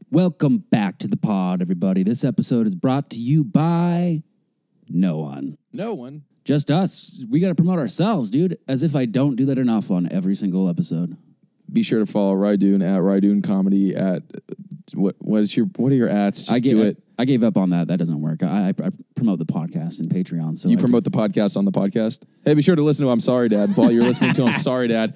Welcome back to the pod, everybody. This episode is brought to you by no one. No one. Just us. We got to promote ourselves, dude. As if I don't do that enough on every single episode. Be sure to follow Rydoon at Rydoon Comedy at what are your ats? Just do it. I gave up on that. That doesn't work. I promote the podcast and Patreon. So you promote the podcast on the podcast. Hey, be sure to listen to I'm Sorry Dad while you're listening to I'm Sorry Dad.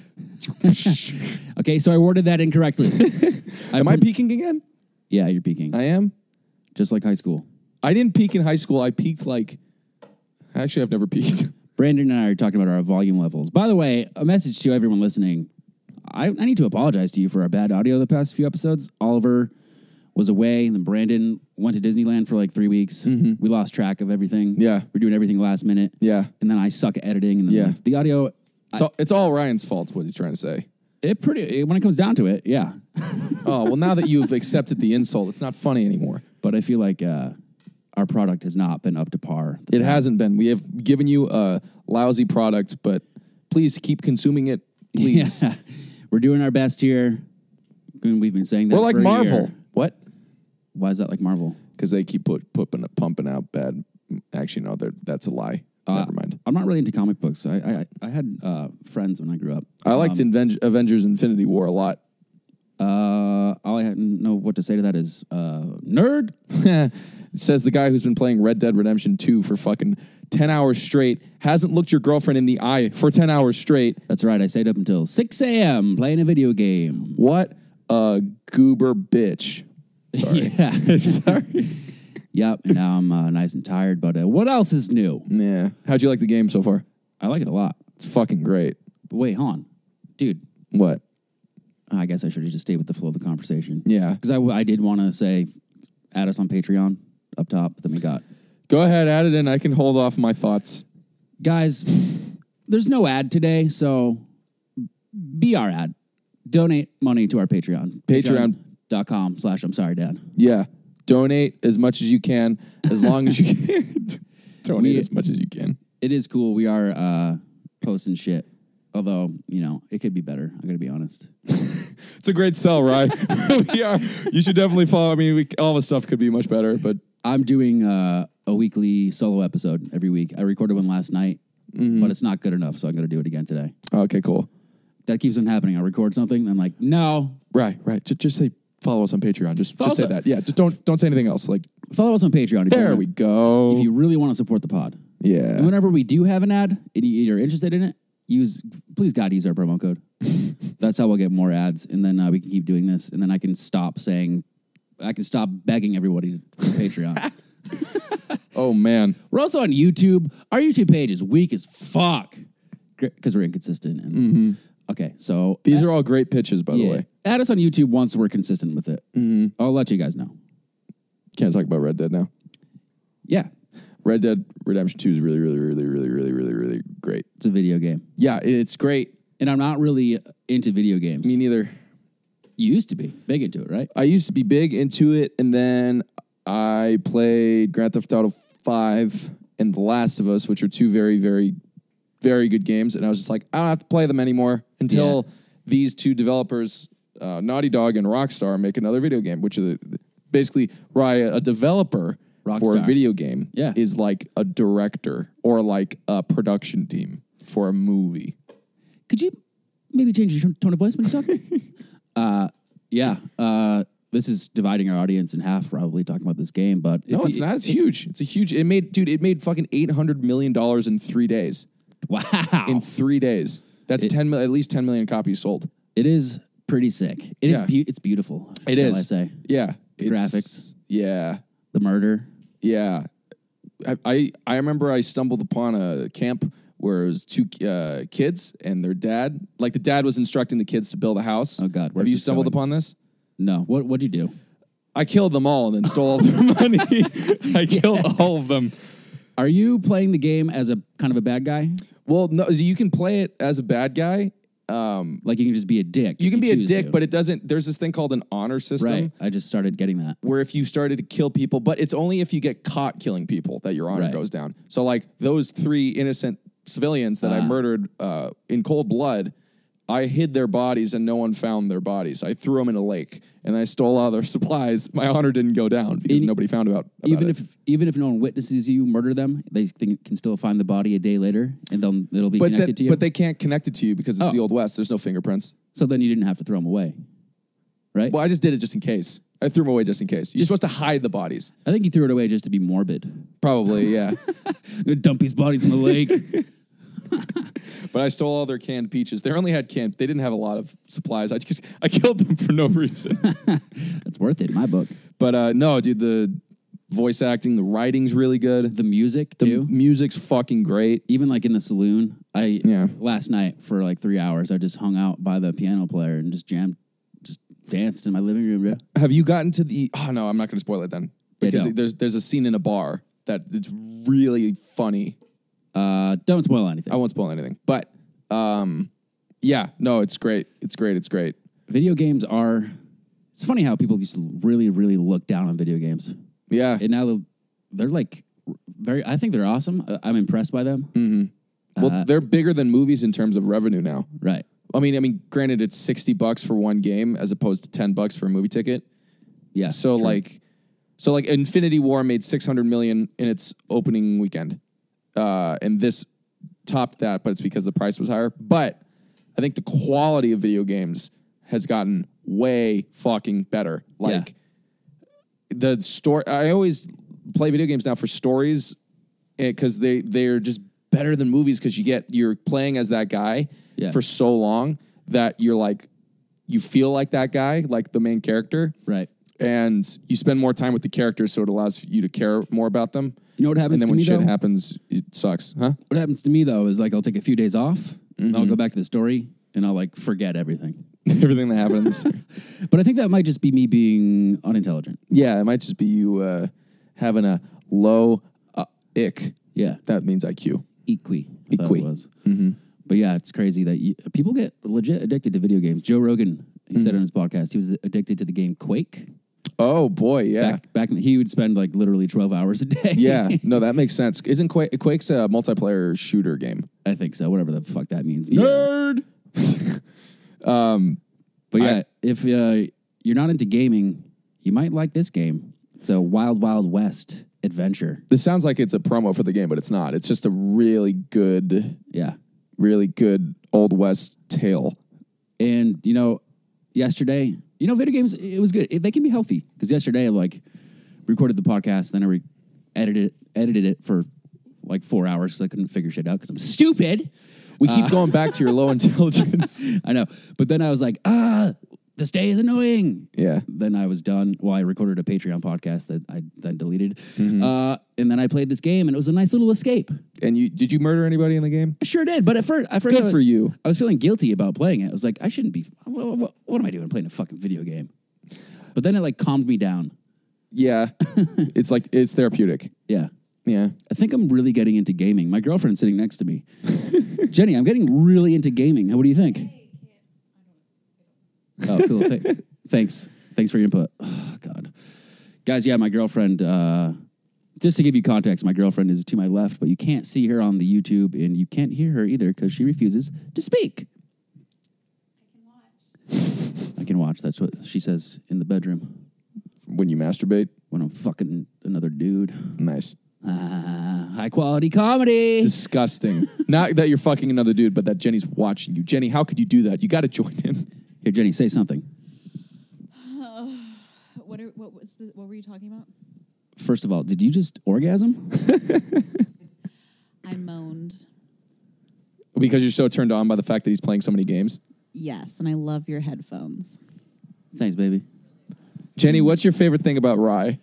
Okay, so I worded that incorrectly. Am I peaking again? Yeah, you're peaking. I am. Just like high school. I didn't peak in high school. I peaked Actually, I've never peaked. Brandon and I are talking about our volume levels. By the way, a message to everyone listening. I need to apologize to you for our bad audio the past few episodes. Oliver was away, and then Brandon went to Disneyland for like 3 weeks. Mm-hmm. We lost track of everything. Yeah. We're doing everything last minute. Yeah. And then I suck at editing. And then the audio... It's all Ryan's fault, what he's trying to say. When it comes down to it, yeah. Oh, well, now that you've accepted the insult, it's not funny anymore. But I feel like our product has not been up to par. It hasn't been. We have given you a lousy product, but please keep consuming it, please. Yeah. We're doing our best here. We've been saying that We're like for a Marvel. year. What? Why is that like Marvel? Because they keep pumping out bad. Actually, no, that's a lie. Never mind. I'm not really into comic books. I had friends when I grew up. I liked Avengers Infinity War a lot. All I know what to say to that is nerd. Says the guy who's been playing Red Dead Redemption 2 for fucking 10 hours straight, hasn't looked your girlfriend in the eye for 10 hours straight. That's right. I stayed up until 6 a.m. playing a video game. What a goober bitch. Sorry. Yeah. Sorry. Yep. And now I'm nice and tired. But what else is new? Yeah. How'd you like the game so far? I like it a lot. It's fucking great. But wait, hold on. Dude. What? I guess I should have just stayed with the flow of the conversation. Yeah. Because I did want to say, add us on Patreon up top. But then we got... Go ahead, add it in. I can hold off my thoughts. Guys, there's no ad today, so be our ad. Donate money to our Patreon. Patreon.com/I'm sorry, Dad. Yeah. Donate as much as you can, as long as you can. Donate as much as you can. It is cool. We are posting shit. Although, it could be better. I got to be honest. It's a great sell, right? We are. You should definitely follow. I mean, all the stuff could be much better, but I'm doing a weekly solo episode every week. I recorded one last night, but it's not good enough, so I'm going to do it again today. Okay, cool. That keeps on happening. I record something, and I'm like, no. Right. Just say follow us on Patreon. Just say that. Yeah, just don't say anything else. Like follow us on Patreon. There we go. If you really want to support the pod. Yeah. And whenever we do have an ad, and you're interested in it, please God, use our promo code. That's how we'll get more ads, and then we can keep doing this, and then I can stop begging everybody for Patreon. Oh, man. We're also on YouTube. Our YouTube page is weak as fuck because we're inconsistent. And okay, so... These are all great pitches, by the way. Add us on YouTube once we're consistent with it. I'll let you guys know. Can't talk about Red Dead now. Yeah. Red Dead Redemption 2 is really, really, really, really, really, really, really great. It's a video game. Yeah, it's great. And I'm not really into video games. Me neither. You used to be big into it, right? I used to be big into it, and then I played Grand Theft Auto 5 and The Last of Us, which are two very, very, very good games. And I was just like, I don't have to play them anymore until these two developers, Naughty Dog and Rockstar, make another video game, which is basically a developer for a video game is like a director or like a production team for a movie. Could you maybe change your tone of voice when you talk? This is dividing our audience in half, probably talking about this game, but no, it's not. It's huge. It's a huge. It made fucking $800 million in 3 days. Wow! In 3 days, that's at least 10 million copies sold. It is pretty sick. It's beautiful. It is. I say. Yeah. The graphics. Yeah. The murder. Yeah. I remember I stumbled upon a camp where it was two kids and their dad. Like the dad was instructing the kids to build a house. Oh God! Have you stumbled upon this? No. What'd you do? I killed them all and then stole all their money. I killed all of them. Are you playing the game as a kind of a bad guy? Well, no. You can play it as a bad guy. Like you can just be a dick. You can be a dick, but it doesn't. There's this thing called an honor system. Right. I just started getting that. Where if you started to kill people, but it's only if you get caught killing people that your honor goes down. So like those 3 innocent civilians that I murdered in cold blood, I hid their bodies and no one found their bodies. I threw them in a lake and I stole all their supplies. My honor didn't go down because nobody found out about even it. even if no one witnesses you murder them, they can still find the body a day later, and it'll be connected to you. But they can't connect it to you because it's the Old West. There's no fingerprints. So then you didn't have to throw them away, right? Well, I just did it just in case. I threw them away just in case. You're supposed to hide the bodies. I think you threw it away just to be morbid. Probably, yeah. Dump these bodies in the lake. But I stole all their canned peaches. They only had canned. They didn't have a lot of supplies. I killed them for no reason. That's worth it in my book. But no, dude, the voice acting, the writing's really good. The music The too. music's fucking great. Even like in the saloon, last night for like 3 hours, I just hung out by the piano player and just jammed, just danced in my living room. Bro. Have you gotten to the? Oh no, I'm not going to spoil it then because don't. there's a scene in a bar that it's really funny. Don't spoil anything. I won't spoil anything, but yeah, no, it's great. It's great. It's great. Video games are. It's funny how people used to really, really look down on video games, Yeah, and now they're like very. I think they're awesome. I'm impressed by them. Mm-hmm. Well, they're bigger than movies in terms of revenue now. Right. I mean, granted, it's $60 for one game as opposed to $10 for a movie ticket. Yeah. So true. like Infinity War made $600 million in its opening weekend, and this topped that, but it's because the price was higher. But I think the quality of video games has gotten way fucking better. Like the story, I always play video games now for stories because they're just better than movies because you're playing as that guy for so long that you're like, you feel like that guy, like the main character. Right. And you spend more time with the characters, so it allows you to care more about them. You know what happens and then to when me, shit though? happens, it sucks, huh? What happens to me though is like I'll take a few days off, and I'll go back to the story, and I'll like forget everything. Everything that happens. But I think that might just be me being unintelligent. Yeah, it might just be you having a low ick. Yeah. That means IQ. Equi. I thought it was. Mm-hmm. But yeah, it's crazy that people get legit addicted to video games. Joe Rogan, he said on his podcast, he was addicted to the game Quake. Oh boy, yeah. Back in he would spend like literally 12 hours a day. Yeah, no, that makes sense. Isn't Quake's a multiplayer shooter game? I think so. Whatever the fuck that means. Yeah. Nerd. But yeah, if you're not into gaming, you might like this game. It's a Wild Wild West adventure. This sounds like it's a promo for the game, but it's not. It's just a really good Old West tale. And, yesterday, video games, it was good. They can be healthy. Because yesterday I, recorded the podcast, then I edited it for, 4 hours because I couldn't figure shit out because I'm stupid. We keep going back to your low intelligence. I know. But then I was like, this day is annoying. Yeah. Then I was done. Well, I recorded a Patreon podcast that I then deleted. Mm-hmm. And then I played this game, and it was a nice little escape. And did you murder anybody in the game? I sure did. But at first Good for you. I was feeling guilty about playing it. I was like, I shouldn't be. What am I doing playing a fucking video game? But then it calmed me down. Yeah. It's therapeutic. Yeah. Yeah. I think I'm really getting into gaming. My girlfriend's sitting next to me. Jenny, I'm getting really into gaming. What do you think? Oh, cool. Thanks. Thanks for your input. Oh, God. Guys, yeah, my girlfriend, just to give you context, my girlfriend is to my left, but you can't see her on the YouTube, and you can't hear her either because she refuses to speak. I can watch. That's what she says in the bedroom. When you masturbate? When I'm fucking another dude. Nice. High quality comedy. Disgusting. Not that you're fucking another dude, but that Jenny's watching you. Jenny, how could you do that? You got to join in. Here, Jenny, say something. What were you talking about? First of all, did you just orgasm? I moaned. Because you're so turned on by the fact that he's playing so many games? Yes, and I love your headphones. Thanks, baby. Jenny, what's your favorite thing about Rye?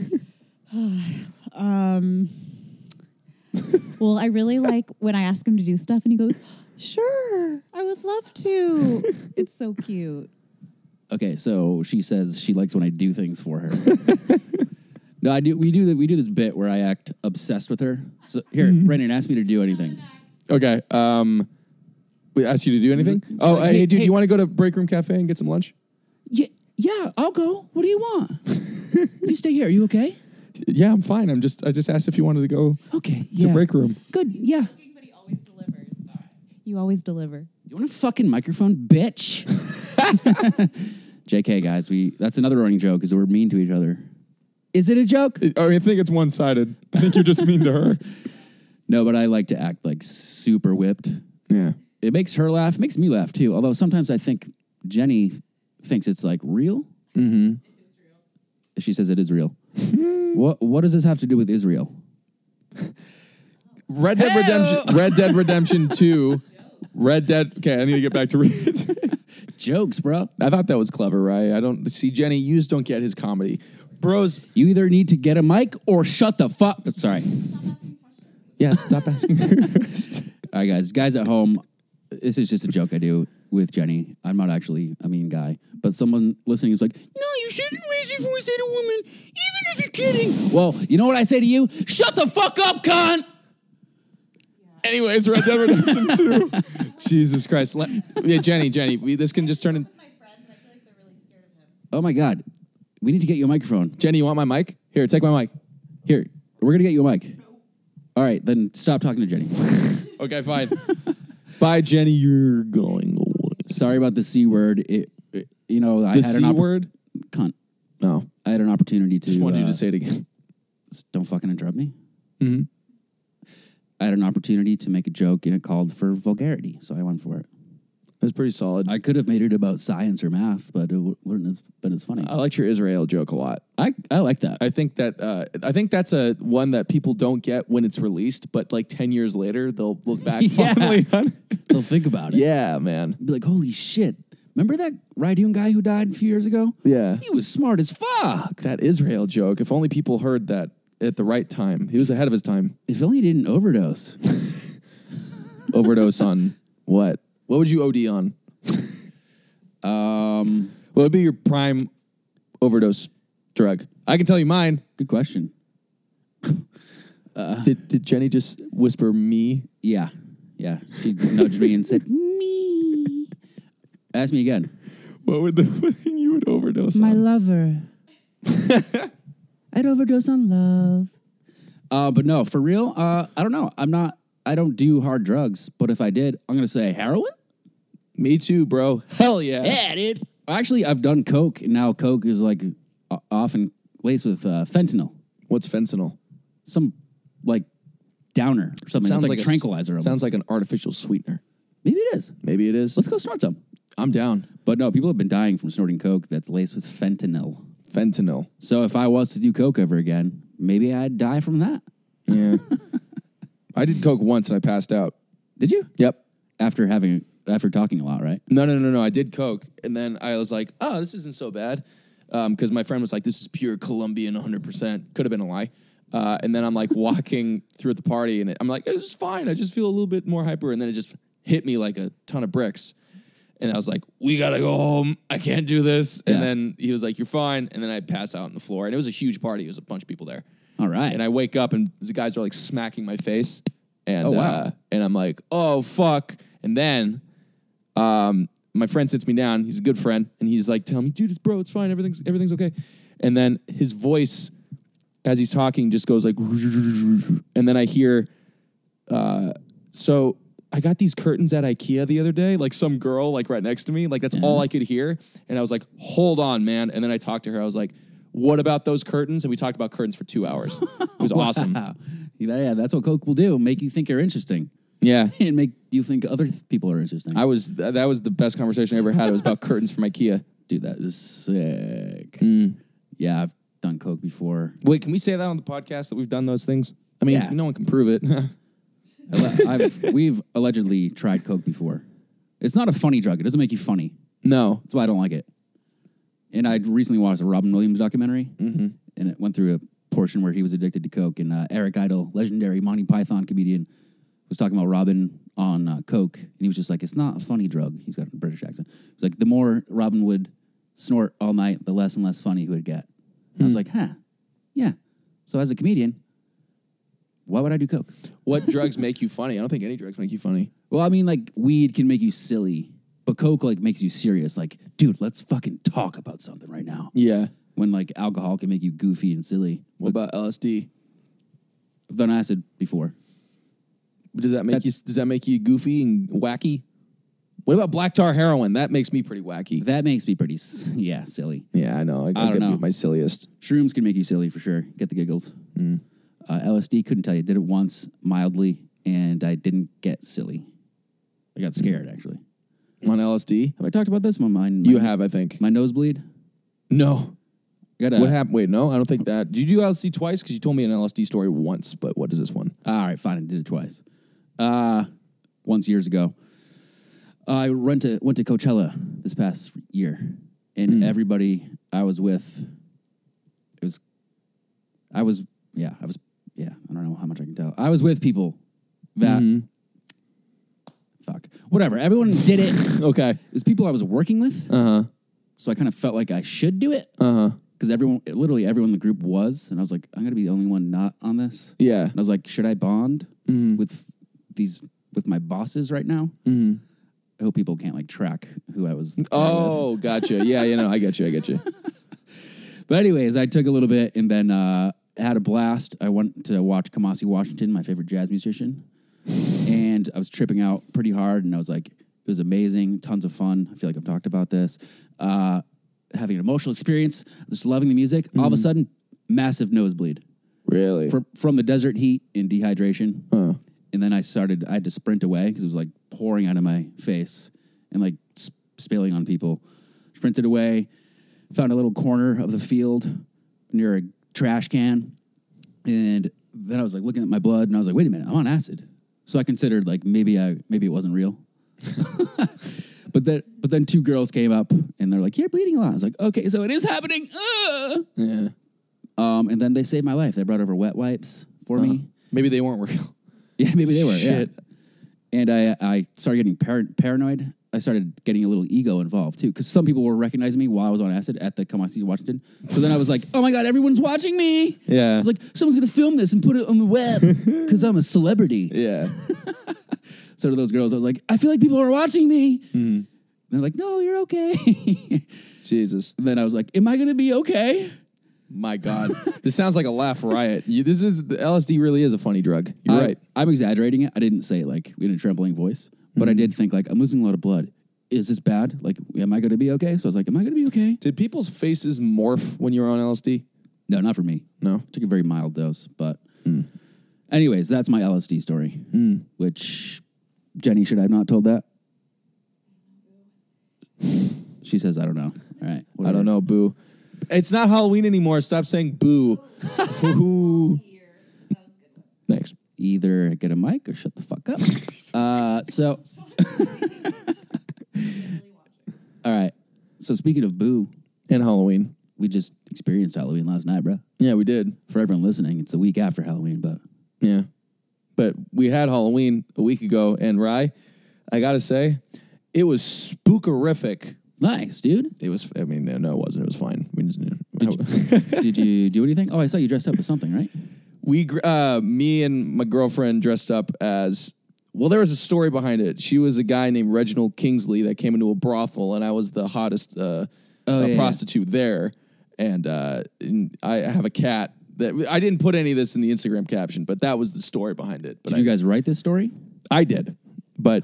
Well, I really like when I ask him to do stuff and he goes, sure, I would love to. It's so cute. Okay, so she says she likes when I do things for her. No, I do. We do this bit where I act obsessed with her. So here, Brandon, ask me to do anything. Okay. We asked you to do anything? Oh, like, hey, hey, dude, hey. you want to go to Break Room Cafe and get some lunch? Yeah, I'll go. What do you want? You stay here. Are you okay? Yeah, I'm fine. I just asked if you wanted to go Okay. to Yeah. Break Room. Good, yeah. But he always delivers. You always deliver. You want a fucking microphone, bitch? JK, guys, that's another running joke is that we're mean to each other. Is it a joke? I think it's one-sided. I think you're just mean to her. No, but I like to act like super whipped. Yeah. It makes her laugh. It makes me laugh too. Although sometimes I think Jenny thinks it's like real. Mm-hmm. She says it is real. What does this have to do with Israel? Red Dead Redemption 2. Okay, I need to get back to read. Jokes, bro. I thought that was clever, right? I don't see Jenny. You just don't get his comedy, bros. You either need to get a mic or shut the fuck. Sorry. Yeah, stop asking her. All right, guys at home, this is just a joke I do with Jenny. I'm not actually a mean guy, but someone listening is like, no, you shouldn't raise your voice at a woman, even if you're kidding. Well, you know what I say to you? Shut the fuck up, cunt. Anyways, Red Dead Redemption 2. Jesus Christ. Jenny, this can just turn in. My friends, I feel like they're really scared of him. Oh my God. We need to get you a microphone. Jenny, you want my mic? Here, take my mic. Here, we're going to get you a mic. All right, then stop talking to Jenny. Okay, fine. Bye, Jenny. You're going away. Sorry about the C word. I The had C word? Cunt. No. I had an opportunity to. Just wanted you to say it again. Don't fucking interrupt me. Mm-hmm. I had an opportunity to make a joke, and it called for vulgarity, so I went for it. That's pretty solid. I could have made it about science or math, but it wouldn't have been as funny. I liked your Israel joke a lot. I like that. I think that's a one that people don't get when it's released, but like 10 years later, they'll look back Yeah. fondly on it. They'll think about it. Yeah, man. Be like, holy shit. Remember that Rydun guy who died a few years ago? Yeah. He was smart as fuck. That Israel joke, if only people heard that at the right time. He was ahead of his time. If only he didn't overdose. Overdose on what? What would you OD on? What would be your prime overdose drug? I can tell you mine. Good question. Did Jenny just whisper me? Yeah. She nudged me and said, me. Ask me again. What would the thing you would overdose My on? lover. I'd overdose on love. But no, for real, I don't know. I don't do hard drugs, but if I did, I'm going to say heroin? Me too, bro. Hell yeah. Yeah, dude. Actually, I've done coke, and now coke is like often laced with fentanyl. What's fentanyl? Some like downer or something. It's like a tranquilizer. Almost. Sounds like an artificial sweetener. Maybe it is. Maybe it is. Let's go snort some. I'm down. But no, people have been dying from snorting coke that's laced with fentanyl. Fentanyl. So if I was to do coke ever again, maybe I'd die from that. Yeah. I did coke once and I passed out. Did you? Yep. After talking a lot, right? No. I did coke, and then I was like, "Oh, this isn't so bad," because my friend was like, "This is pure Colombian, 100%." Could have been a lie. And then I'm like walking through the party, and I'm like, "It's fine. I just feel a little bit more hyper." And then it just hit me like a ton of bricks, and I was like, "We gotta go home. I can't do this." Yeah. And then he was like, "You're fine." And then I pass out on the floor, and it was a huge party. It was a bunch of people there. All right. And I wake up, and the guys are like smacking my face, and Oh, wow. And I'm like, "Oh fuck!" And then. My friend sits me down. He's a good friend, and he's like, "Tell me, dude, it's fine. Everything's okay." And then his voice, as he's talking, just goes like, and then I hear, so I got these curtains at IKEA the other day, like some girl like right next to me, like that's all I could hear, and I was like, "Hold on, man." And then I talked to her. I was like, "What about those curtains?" And we talked about curtains for 2 hours. It was awesome. Wow. Yeah, that's what coke will do. Make you think you're interesting. Yeah. And make you think other people are interesting. That was the best conversation I ever had. It was about curtains from IKEA. Dude, that is sick. Yeah, I've done coke before. Wait, can we say that on the podcast that we've done those things? I mean, Yeah. no one can prove it. We've allegedly tried coke before. It's not a funny drug. It doesn't make you funny. No. That's why I don't like it. And I recently watched a Robin Williams documentary, and it went through a portion where he was addicted to coke. And Eric Idle, legendary Monty Python comedian, was talking about Robin on coke, and he was just like, "It's not a funny drug." He's got a British accent. It's like the more Robin would snort all night, the less and less funny he would get. And I was like, yeah. So as a comedian, why would I do coke? What drugs make you funny? I don't think any drugs make you funny. Well, I mean, like weed can make you silly, but coke like makes you serious. Like, dude, let's fucking talk about something right now. Yeah. When like alcohol can make you goofy and silly. What about LSD? I've done acid before. Does that make you goofy and wacky? What about black tar heroin? That makes me pretty wacky. That makes me pretty, silly. Yeah, I know. I don't could know. be my silliest. Shrooms can make you silly for sure. Get the giggles. LSD, couldn't tell you. Did it once mildly, and I didn't get silly. I got scared, actually. On LSD? Have I talked about this? You have, I think. My nosebleed? No. I got What happened? Wait, no, I don't think that. Did you do LSD twice? Because you told me an LSD story once, but what is this one? All right, fine. I did it twice. Once years ago. I went to Coachella this past year, and everybody I was with, I don't know how much I can tell. I was with people that, whatever. Everyone did it. Okay. It was people I was working with, Uh-huh. so I kind of felt like I should do it. Uh-huh. Because literally everyone in the group was, and I was like, I'm going to be the only one not on this. Yeah. And I was like, should I bond with my bosses right now? I hope people can't like track who I was. there with. Oh, gotcha. Yeah, I get you. But anyways, I took a little bit and then had a blast. I went to watch Kamasi Washington, my favorite jazz musician, and I was tripping out pretty hard. And I was like, it was amazing, tons of fun. I feel like I've talked about this. Having an emotional experience, just loving the music. All of a sudden, massive nosebleed Really? from the desert heat and dehydration. Huh. And then I had to sprint away because it was like pouring out of my face and like spilling on people. Sprinted away, found a little corner of the field near a trash can. And then I was like looking at my blood and I was like, wait a minute, I'm on acid. So I considered like maybe it wasn't real. But then two girls came up and they're like, you're bleeding a lot. I was like, okay, so it is happening. Yeah. And then they saved my life. They brought over wet wipes for me. Maybe they weren't real. Yeah, maybe they were. Shit. Yeah. And I started getting paranoid. I started getting a little ego involved too, because some people were recognizing me while I was on acid at the Kamasi Washington. So then I was like, oh my God, everyone's watching me. Yeah. I was like, someone's going to film this and put it on the web because I'm a celebrity. Yeah. So to those girls, I was like, I feel like people are watching me. And they're like, no, you're okay. Jesus. And then I was like, am I going to be okay? My God. This sounds like a laugh riot. The LSD really is a funny drug. You're right. I'm exaggerating it. I didn't say it like in a trembling voice, but I did think like, I'm losing a lot of blood. Is this bad? Like, am I going to be okay? So I was like, am I going to be okay? Did people's faces morph when you were on LSD? No, not for me. No. Took a very mild dose, but anyways, that's my LSD story, which Jenny, should I have not told that? She says, I don't know. All right. I don't know, boo. It's not Halloween anymore. Stop saying boo. Boo. Thanks. Either get a mic or shut the fuck up. So, all right. So speaking of boo, And Halloween. we just experienced Halloween last night, bro. Yeah, we did. For everyone listening, it's a week after Halloween, but Yeah. But we had Halloween a week ago, and Rye, I got to say, it was spookerific. nice, dude. It was, no, it wasn't. It was fine. We just knew. Did you do anything? Oh, I saw you dressed up as something, right? Me and my girlfriend dressed up as, well, there was a story behind it. She was a guy named Reginald Kingsley that came into a brothel, and I was the hottest prostitute there. And I have a cat that I didn't put any of this in the Instagram caption, but that was the story behind it. But Did you guys write this story? I did, but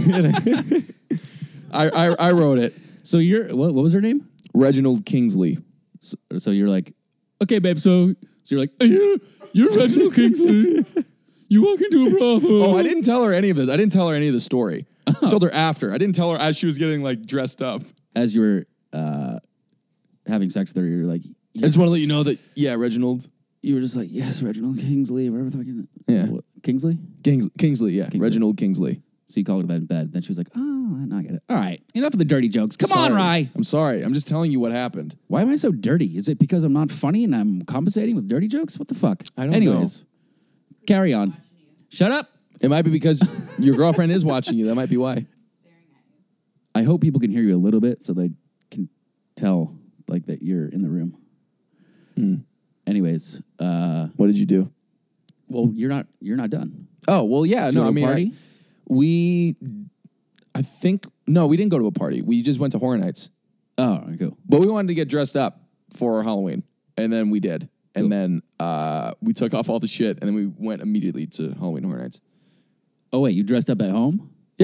I wrote it. So what was her name? Reginald Kingsley. So you're like, okay, babe. So you're like, hey, you're Reginald Kingsley. You walk into a brothel. Oh, I didn't tell her any of this. I didn't tell her any of the story. I told her after. I didn't tell her as she was getting like dressed up. As you were having sex with her, you're like, I just want to let you know that, yeah, Reginald. you were just like, yes, Reginald Kingsley, whatever the fucking. Yeah. What, Kingsley? Kingsley, yeah. Reginald Kingsley. So you called her that in bed. Then she was like, oh, now I get it. All right, enough of the dirty jokes. Come on, Rye. I'm sorry. I'm just telling you what happened. Why am I so dirty? Is it because I'm not funny and I'm compensating with dirty jokes? What the fuck? I don't Anyways, carry on. Shut up. It might be because your girlfriend is watching you. That might be why. I hope people can hear you a little bit so they can tell like that you're in the room. Anyways, What did you do? well, you're not done. Oh, well, yeah. Did you No, go I to a mean, party? we didn't go to a party. We just went to Horror Nights. Oh, all right, cool. But we wanted to get dressed up for Halloween, and then we did. And Cool. then we took off all the shit, and then we went immediately to Halloween Horror Nights. Oh wait, you dressed up at home? Yeah.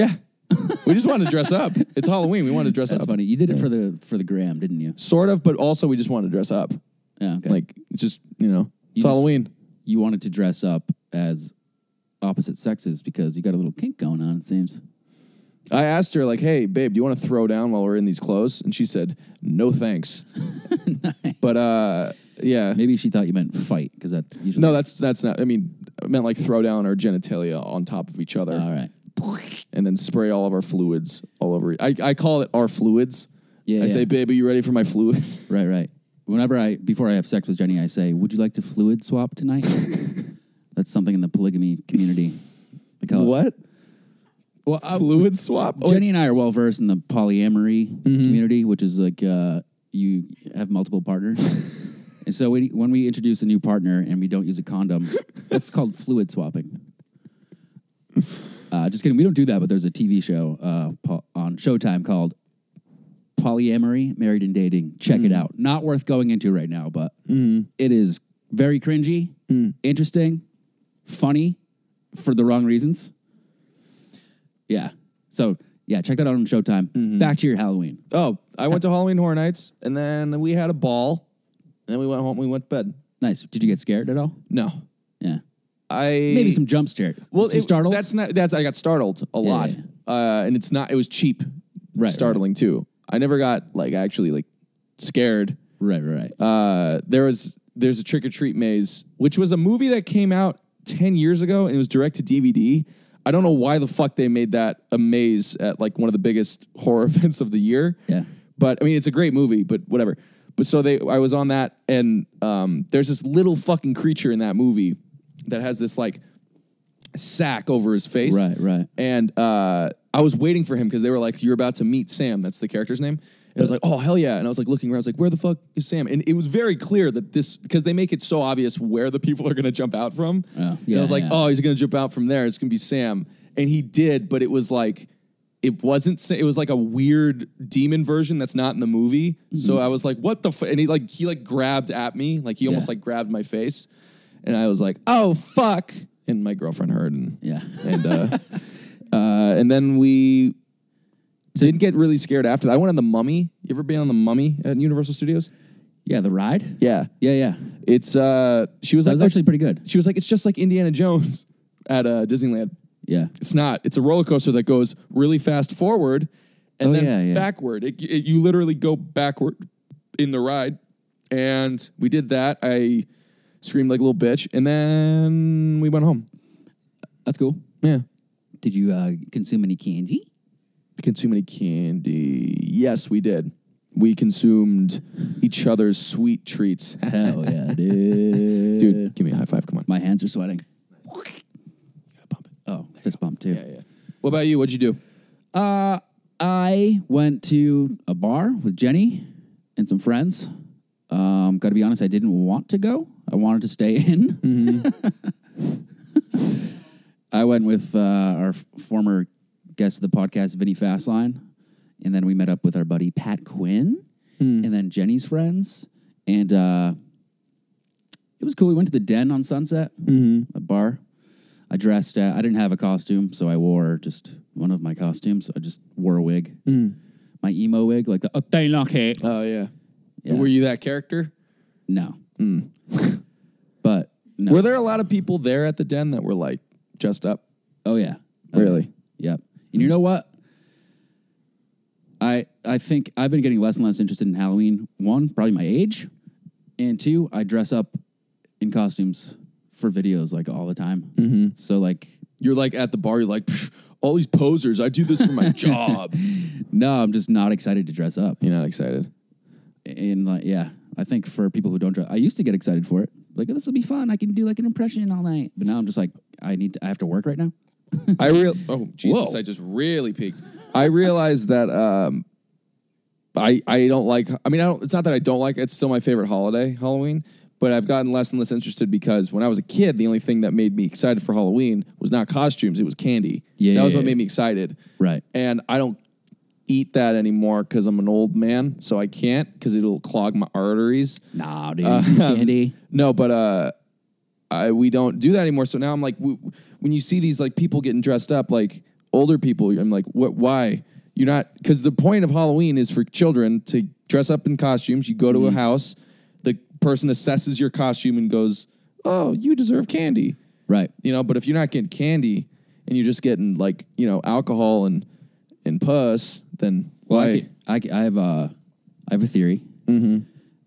We just wanted to dress up. It's Halloween. We wanted to dress That's up. funny. You did it for the gram, didn't you? Sort of, but also we just wanted to dress up. Yeah. Okay. Like, it's just, it's just- Halloween. You wanted to dress up as opposite sexes because you got a little kink going on. It seems. I asked her, like, hey, babe, do you want to throw down while we're in these clothes? And she said, no, thanks. But, yeah. Maybe she thought you meant fight because that usually. No, that's not. I mean, I meant like throw down our genitalia on top of each other. All right. And then spray all of our fluids all over. I call it our fluids. Yeah. I say, babe, are you ready for my fluids? Right. Before I have sex with Jenny, I say, "Would you like to fluid swap tonight?" That's something in the polygamy community. They call it. What? Well, Fluid swap? Oh, Jenny and I are well versed in the polyamory community, which is like you have multiple partners. And so when we introduce a new partner and we don't use a condom, that's called fluid swapping. Just kidding. We don't do that, but there's a TV show on Showtime called Polyamory, Married and Dating. Check it out. Not worth going into right now, but it is very cringy, interesting, funny for the wrong reasons. Yeah. So, yeah, check that out on Showtime. Back to your Halloween. Oh, I went to Halloween Horror Nights, and then we had a ball, and then we went home. We went to bed. Nice. Did you get scared at all? No, Yeah. I Maybe some jump scares. Some startles? I got startled a lot, and it's not. It was cheap, Right, startling too. I never got actually scared. Right. There's a Trick or Treat Maze, which was a movie that came out 10 years ago, and it was direct to DVD. I don't know why the fuck they made that a maze at one of the biggest horror events of the year. Yeah. But I mean, it's a great movie, but whatever. But so I was on that, and there's this little fucking creature in that movie that has this sack over his face. Right. And I was waiting for him because they were like, "You're about to meet Sam." That's the character's name. And I was like, "Oh hell yeah!" And I was looking around. I was like, "Where the fuck is Sam?" And it was very clear that because they make it so obvious where the people are going to jump out from. Oh, And yeah, I was like, yeah. "Oh, he's going to jump out from there. It's going to be Sam." And he did, but it was it wasn't. It was like a weird demon version that's not in the movie. So I was like, "What the?" And he grabbed at me, he almost grabbed my face, and I was like, "Oh fuck!" And my girlfriend heard, and Yeah. and then we didn't get really scared after that. I went on the Mummy. You ever been on the Mummy at Universal Studios? Yeah, the ride? Yeah, Yeah. it's she was That was actually pretty good. she was like, it's just like Indiana Jones at Disneyland. Yeah. It's not. It's a roller coaster that goes really fast forward and then yeah. backward. You literally go backward in the ride, and we did that. I screamed like a little bitch, and then we went home. That's cool. Yeah. Did you consume any candy? Consume any candy? Yes, we did. We consumed each other's sweet treats. Hell yeah, dude. Dude, give me a high five. Come on. My hands are sweating. Oh, fist bump too. Yeah. What about you? What'd you do? I went to a bar with Jenny and some friends. Got to be honest, I didn't want to go. I wanted to stay in. I went with our former guest of the podcast, Vinny Fastline, and then we met up with our buddy Pat Quinn, and then Jenny's friends, and it was cool. We went to the Den on Sunset, a bar. I dressed. I didn't have a costume, so I wore just one of my costumes. I just wore a wig, my emo wig, like the Otainake. Oh, yeah. Yeah. Were you that character? No, but no. Were there a lot of people there at the Den that were dressed up? Oh yeah, Really? Yep. And you know what? I think I've been getting less and less interested in Halloween. One, probably my age, and two, I dress up in costumes for videos all the time. So You're at the bar, you're like, all these posers, I do this for my job. no, I'm just not excited to dress up. You're not excited. And yeah, I think for people who don't dress, I used to get excited for it. This will be fun. I can do an impression all night. But now I'm just I have to work right now. Oh, Jesus, Whoa. I just really peaked. I realized that I don't like, it's not that I don't like it. It's still my favorite holiday, Halloween. But I've gotten less and less interested because when I was a kid, the only thing that made me excited for Halloween was not costumes, it was candy. Yeah, that was yeah, what yeah. made me excited. Right. And I don't eat that anymore because I'm an old man, so I can't because it'll clog my arteries. Nah, dude. Candy. No, but we don't do that anymore. So now I'm when you see these people getting dressed up, older people, I'm like, what? Why? You're not, because the point of Halloween is for children to dress up in costumes. You go to a house, the person assesses your costume and goes, oh, you deserve candy. Right. You know, but if you're not getting candy and you're just getting like, you know, alcohol and puss, then why? I have a theory. Mm-hmm.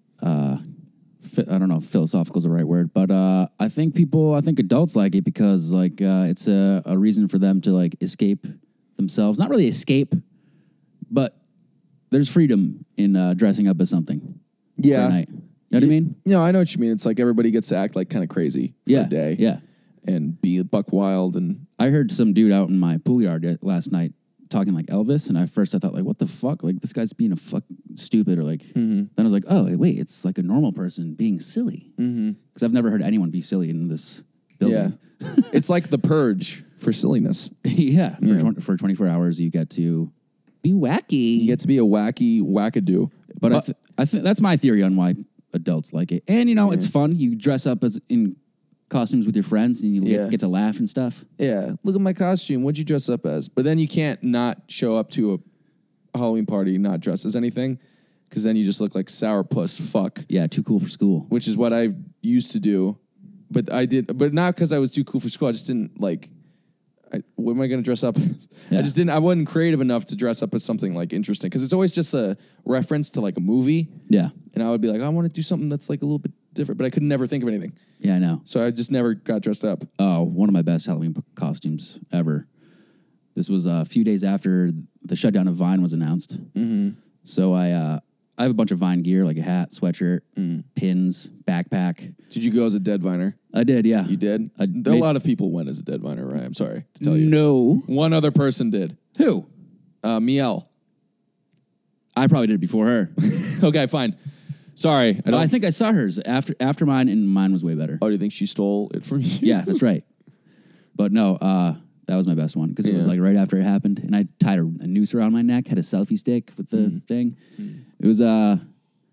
I don't know if philosophical is the right word, but I think adults like it because like it's a reason for them to like escape themselves. Not really escape, but there's freedom in dressing up as something. Yeah. For a night. You know what I mean? No, I know what you mean. It's like everybody gets to act like kind of crazy for a day. Yeah. And be buck wild. And I heard some dude out in my pool yard last night talking like Elvis, and at first I thought like, what the fuck? Like this guy's being a fuck stupid, or like. Then I was like, oh wait, it's like a normal person being silly. Because I've never heard anyone be silly in this building. yeah, it's like the purge for silliness. Yeah. For 24 hours, you get to be wacky. You get to be a wacky wackadoo. But I think that's my theory on why adults like it. And you know, it's fun. You dress up as in costumes with your friends, and you get to laugh and stuff. Yeah, look at my costume. What'd you dress up as? But then you can't not show up to a Halloween party not dress as anything, because then you just look like sourpuss fuck. Yeah, too cool for school. Which is what I used to do, but but not because I was too cool for school. I just didn't like. What am I going to dress up as? Yeah. I wasn't creative enough to dress up as something like interesting, because it's always just a reference to like a movie. Yeah. And I would be like, I want to do something that's like a little bit different, but I could never think of anything. Yeah, I know. So I just never got dressed up. Oh, one of my best Halloween costumes ever. This was a few days after the shutdown of Vine was announced. So I have a bunch of Vine gear, like a hat, sweatshirt, pins, backpack. Did you go as a Dead Viner? I did, yeah. You did? I A lot of people went as a Dead Viner, right? I'm sorry to tell you. No. One other person did. Who? Miel. I probably did it before her. Okay, fine. Sorry. I think I saw hers after mine, and mine was way better. Oh, do you think she stole it from you? Yeah, that's right. But no, that was my best one because it was like right after it happened, and I tied a noose around my neck, had a selfie stick with the thing. It was a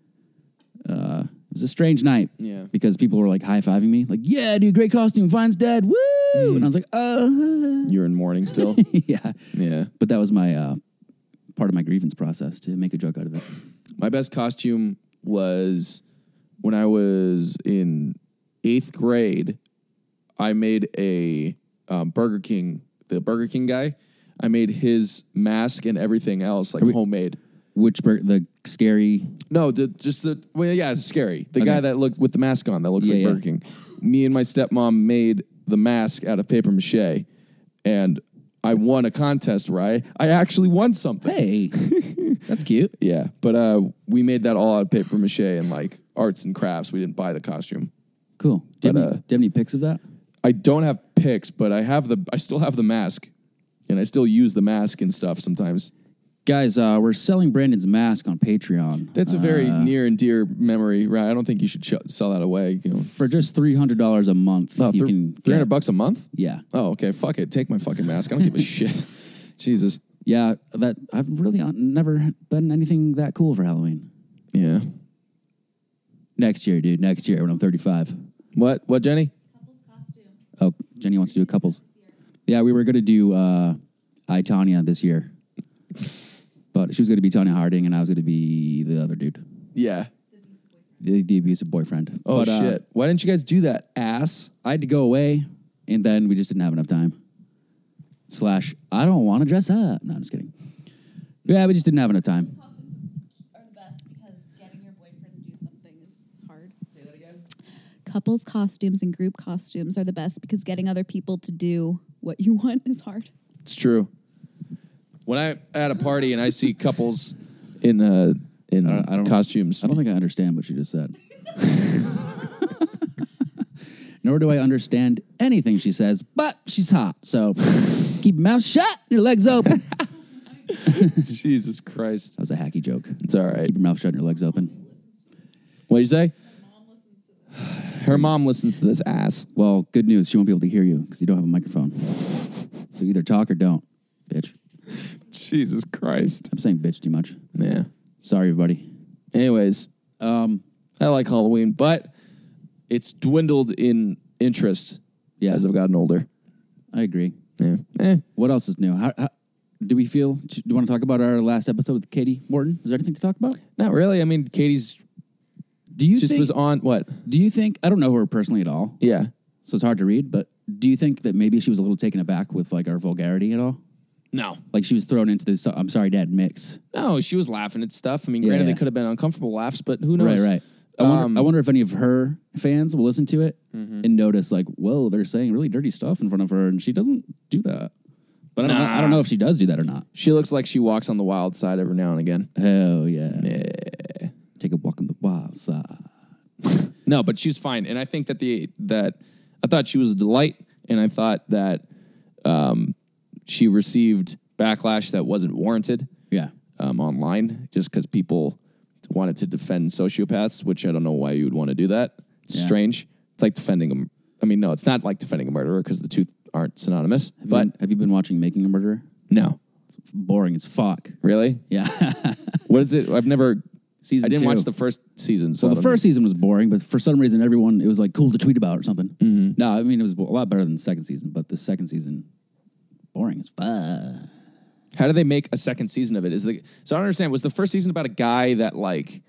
strange night. Yeah. Because people were like high fiving me, like, "Yeah, dude, great costume. Vine's dead, woo!" And I was like, You're in mourning still? yeah, Yeah. But that was my part of my grievance process to make a joke out of it. My best costume was when I was in 8th grade. I made a Burger King, the Burger King guy. I made his mask and everything else like homemade. The scary? No, it's scary. The guy that looks with the mask on that looks like Yeah. Burger King. Me and my stepmom made the mask out of paper mache, and I won a contest where I actually won something. Hey, that's cute. Yeah, but we made that all out of paper mache and like arts and crafts. We didn't buy the costume. Cool. Do you But, have any pics of that? I don't have pics, but I still have the mask, and I still use the mask and stuff sometimes. Guys, we're selling Brandon's mask on Patreon. That's a very near and dear memory, right? I don't think you should sell that away. You know, For just $300 a month, you can get, $300 a month. Yeah, Oh, okay. Fuck it. Take my fucking mask. I don't give a shit. Jesus. yeah. That I've really never done anything that cool for Halloween. Yeah. Next year, dude. Next year when I'm 35. What, Jenny? Couple's costume. Oh, Jenny wants to do a couples. Yeah, we were going to do I, Tanya this year. But she was going to be Tanya Harding, and I was going to be the other dude, Yeah. the abusive boyfriend. Oh, But, shit. Why didn't you guys do that, ass? I had to go away, and then we just didn't have enough time. / I don't want to dress up. No, I'm just kidding. Yeah, we just didn't have enough time. Costumes are the best because getting your boyfriend to do something is hard. Say that again. Couples costumes and group costumes are the best because getting other people to do what you want is hard. It's true. When I'm at a party and I see couples in I don't- costumes, I don't think I understand what you just said. Nor do I understand anything she says, but she's hot. So keep your mouth shut, your legs open. That Jesus Christ. was a hacky joke. It's all right. Keep your mouth shut and your legs open. What'd you say? Her mom listens to this ass. Well, good news. She won't be able to hear you because you don't have a microphone. So either talk or don't, bitch. Jesus Christ. I'm saying bitch too much. Yeah. Sorry, everybody. Anyways, I like Halloween, but it's dwindled in interest Yeah. as I've gotten older. I agree. Yeah. What else is new? How do we feel? Do you want to talk about our last episode with Katie Morton? Is there anything to talk about? Not really. I mean, Katie's Do you just think, was on what? Do you think, I don't know her personally at all, Yeah. so it's hard to read, but do you think that maybe she was a little taken aback with like our vulgarity at all? No. Like she was thrown into this I'm sorry, Dad mix. No, she was laughing at stuff. I mean, Yeah, granted, yeah. they could have been uncomfortable laughs, but who knows? Right. I wonder if any of her fans will listen to it and notice like, whoa, they're saying really dirty stuff in front of her, and she doesn't do that. But I don't know if she does do that or not. She looks like she walks on the wild side every now and again. Hell yeah. Yeah. Take a walk on the wild side. No, but she's fine, and I think that I thought she was a delight, and I thought that she received backlash that wasn't warranted Yeah. online, just because people wanted to defend sociopaths, which I don't know why you would want to do that. It's Yeah. strange. It's like defending them. I mean, no, it's not like defending a murderer because the two aren't synonymous. Have you been watching Making a Murderer? No, It's boring as fuck. really, Yeah. what is it? I've never. Season I didn't 2. watch the first season. So Well, I the don't first season was boring, but for some reason, it was like cool to tweet about or something. Mm-hmm. No, I mean, it was a lot better than the second season, but the second season, boring as fuck. know. How do they make a second season of it? So I don't understand. Was the first season about a guy that like,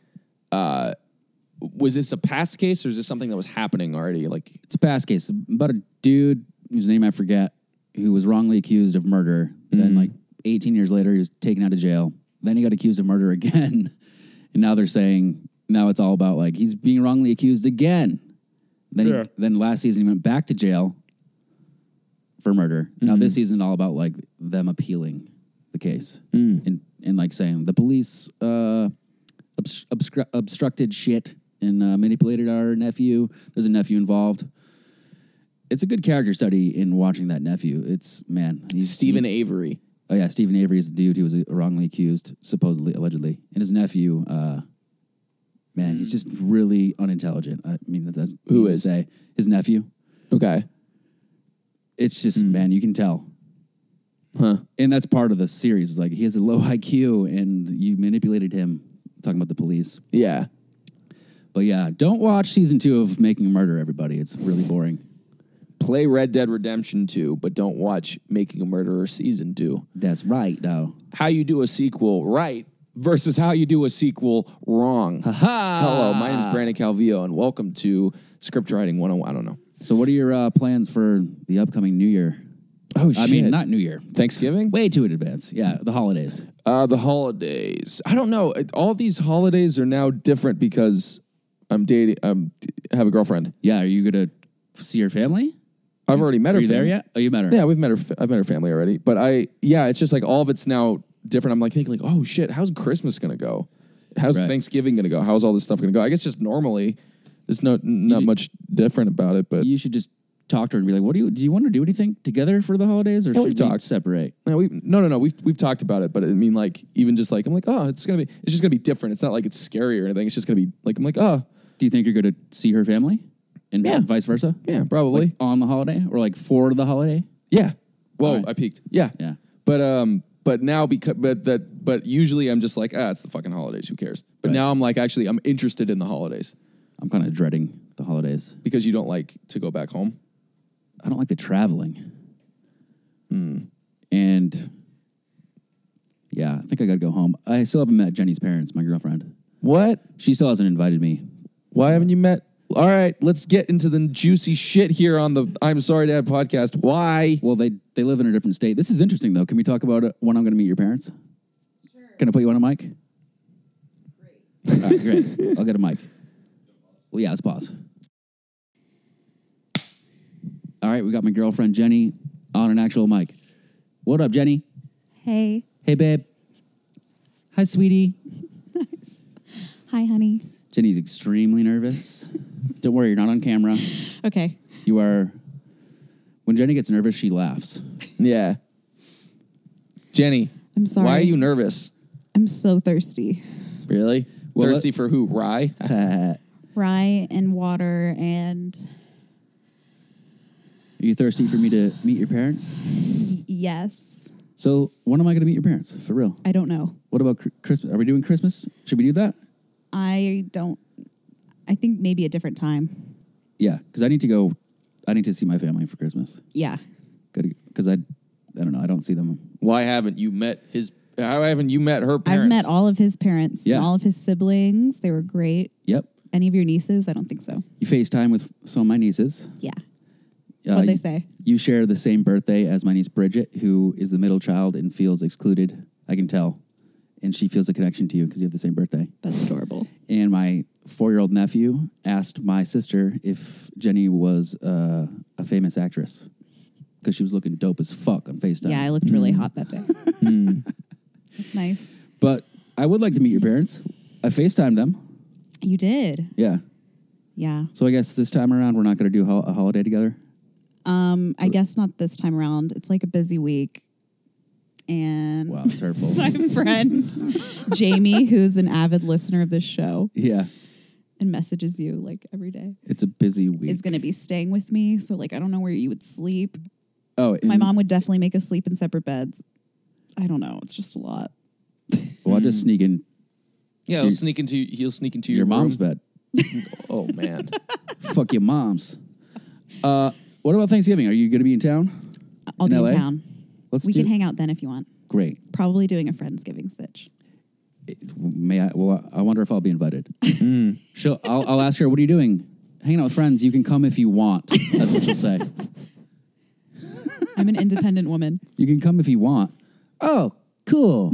was this a past case or is this something that was happening already? Like, It's a past case about a dude whose name I forget who was wrongly accused of murder. Then, like 18 years later, he was taken out of jail. Then he got accused of murder again, and now they're saying now it's all about like he's being wrongly accused again. Then last season he went back to jail for murder. Now this season all about like them appealing the case and like saying the police obstructed shit and manipulated our nephew. There's a nephew involved. It's a good character study in watching that nephew. He's Stephen Avery. Oh yeah, Stephen Avery is the dude who was wrongly accused, supposedly, allegedly, and his nephew. He's just really unintelligent. I mean, that's Who to is? say his nephew? Okay. It's just man, you can tell, Huh. and that's part of the series. Is like he has a low IQ, and you manipulated him. Talking about the police, Yeah. but yeah, don't watch season 2 of Making a Murder. Everybody, it's really boring. Play Red Dead Redemption 2, but don't watch Making a Murderer Season 2. That's right, though. How you do a sequel right versus how you do a sequel wrong. Ha! Hello, my name is Brandon Calvillo, and welcome to Script Writing 101. I don't know. So, what are your plans for the upcoming New Year? Oh, I mean, not New Year. Thanksgiving? Way too in advance. Yeah, the holidays. The holidays. I don't know. All these holidays are now different because I'm dating. Have a girlfriend. Yeah, are you gonna see your family? I've already met her. Are you there family. yet? Oh, you met her. Yeah, we've met her. I've met her family already. But it's just like all of it's now different. I'm like thinking like, oh shit, how's Christmas gonna go? How's Right. Thanksgiving gonna go? How's all this stuff gonna go? I guess just normally, there's not much different about it. But You should just talk to her and be like, "What do you want to do anything together for the holidays, or Yeah, we've should we talked. separate?" no, we've talked about it. But I mean, like even just like I'm like, oh, it's just gonna be different. It's not like it's scary or anything. It's just gonna be like I'm like, oh, Do you think you're gonna see her family, and Yeah. vice versa? yeah, probably, Like on the holiday, or like for the holiday? yeah. Whoa, Alright. I peaked. Yeah, Yeah. But now but usually I'm just like, it's the fucking holidays. Who cares? But Right. now I'm like, actually, I'm interested in the holidays I'm kind of dreading the holidays. because you don't like to go back home. I don't like the traveling. And yeah, I think I gotta go home. I still haven't met Jenny's parents, my girlfriend. What? She still hasn't invited me. Why haven't you met? All right, let's get into the juicy shit here on the I'm Sorry Dad podcast. Why? Well, they live in a different state. This is interesting, though. Can we talk about it when I'm going to meet your parents? Sure. Can I put you on a mic? Great. All right, great. I'll get a mic. Well, yeah, let's pause. All right, we got my girlfriend, Jenny, on an actual mic. What up, Jenny? Hey. Hey, babe. Hi, sweetie. Hi, honey. Jenny's extremely nervous. Don't worry, you're not on camera. Okay. You are... When Jenny gets nervous, she laughs. Yeah. Jenny, I'm sorry. why are you nervous? I'm so thirsty. Really? Well, Thirsty for who? Rye? Are Rye and water and you thirsty for me to meet your parents? yes. So when am I going to meet your parents? For real? I don't know. What about Christmas? Are we doing Christmas? Should we do that? I think maybe a different time. Yeah, because I need to go. I need to see my family for Christmas. Yeah. Because I I don't know. I don't see them. Why haven't you met How haven't you met her parents? I've met all of his parents, Yeah. and all of his siblings. They were great. Yep. Any of your nieces? I don't think so. You FaceTime with some of my nieces. Yeah. Uh, What'd they you- say? You share the same birthday as my niece Bridget, who is the middle child and feels excluded. I can tell. And she feels a connection to you because you have the same birthday. That's adorable. And my 4-year-old nephew asked my sister if Jenny was a famous actress because she was looking dope as fuck on FaceTime. Yeah, I looked really hot that day. That's nice. But I would like to meet your parents. I FaceTimed them. You did. Yeah. Yeah. So I guess this time around, we're not going to do a holiday together. I guess not this time around. It's like a busy week. And Wow, it's hurtful. my friend Jamie, who's an avid listener of this show Yeah. and messages you like every day, It's a busy week. is going to be staying with me. So like, I don't know where you would sleep. Oh, My and- mom would definitely make us sleep in separate beds. I don't know. It's just a lot. Well, I'll just sneak in Yeah, So he'll sneak into your mom's room. bed. Oh man. Fuck your moms. What about Thanksgiving? Are you going to be in town? I'll In be LA? in town. Let's We do. can hang out then if you want. Great. Probably doing a Friendsgiving stitch. May I? Well, I wonder if I'll be invited. I'll ask her. What are you doing? Hanging out with friends. You can come if you want. That's what she'll say. I'm an independent woman. You can come if you want. Oh, cool.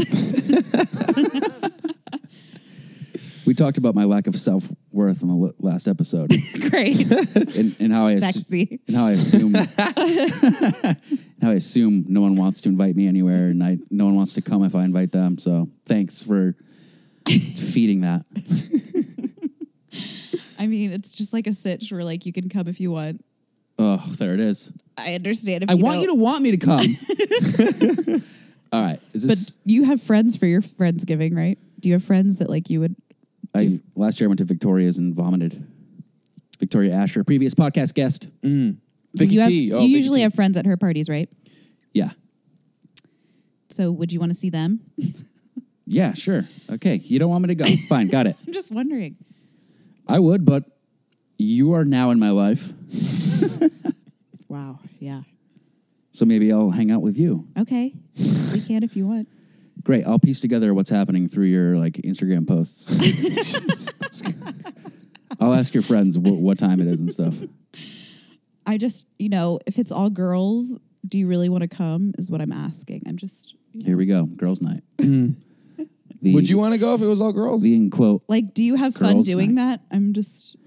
We talked about my lack of self-worth in the last episode, Great. and how I Sexy. and how I assume no one wants to invite me anywhere, and no one wants to come if I invite them. So thanks for feeding that. I mean, it's just like a sitch where like you can come if you want. Oh, there it is. I understand if I want you to want me to come. All right. Is But this? you have friends for your Friendsgiving, right? Do you have friends that like you would? Last year I went to Victoria's and vomited. Victoria Asher, previous podcast guest. Vicky you have, T. Oh, you Vicky usually T. have friends at her parties, right? Yeah. So would you want to see them? Yeah, sure. Okay. You don't want me to go. Fine. Got it. I'm just wondering. I would, but you are now in my life. Wow. Yeah. So maybe I'll hang out with you. Okay. We can if you want. Great. I'll piece together what's happening through your like Instagram posts. I'll ask your friends what time it is and stuff. I just, if it's all girls, do you really want to come? Is what I'm asking. I'm just Here we go. Girls' night. Would you want to go if it was all girls? The in quote. like, do you have fun Girls' doing night. that? I'm just.